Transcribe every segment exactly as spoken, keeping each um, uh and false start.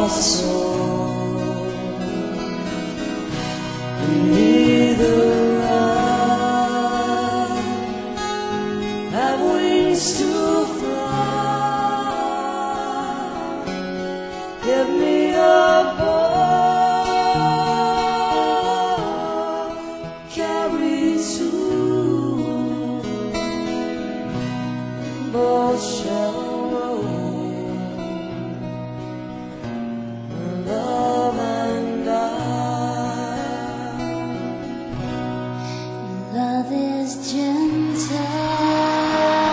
soar, and neither I have wings to fly. Give me a boat, carry to both shall roll. My love and I. Love is gentle,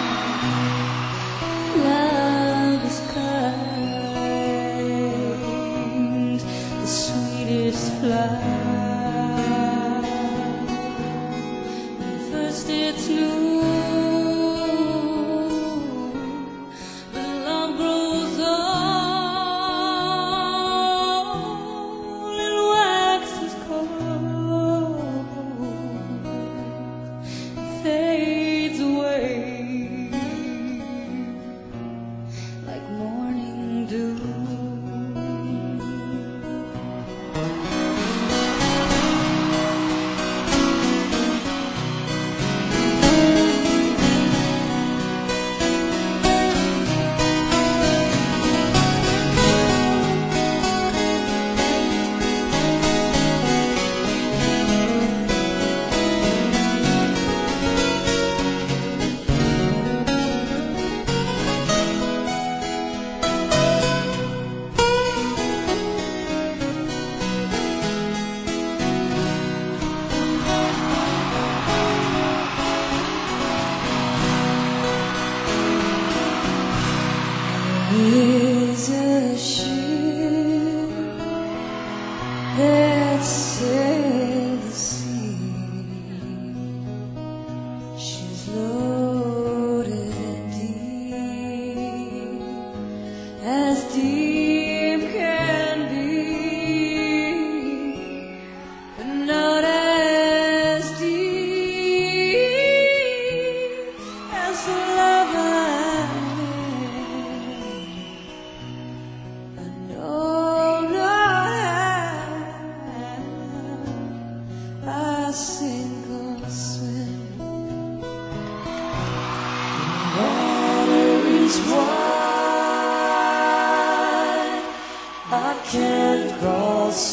love is kind, the sweetest flower. At first it's new, but love grows old and waxes cold, fades away like morning dew. Is a ship that sails the sea. She's loaded deep, as deep can be, but not as deep as the love I sink or swim. The water is wide, I can't cross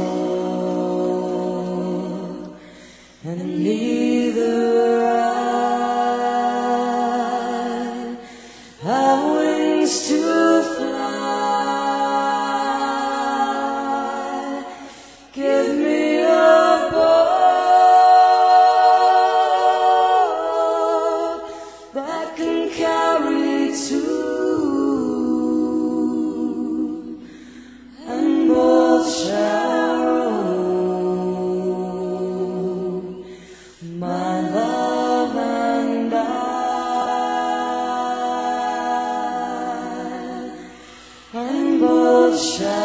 over, and neither I have wings to fly. Give me a that can carry two, and both shall roll. My love and I, and both shall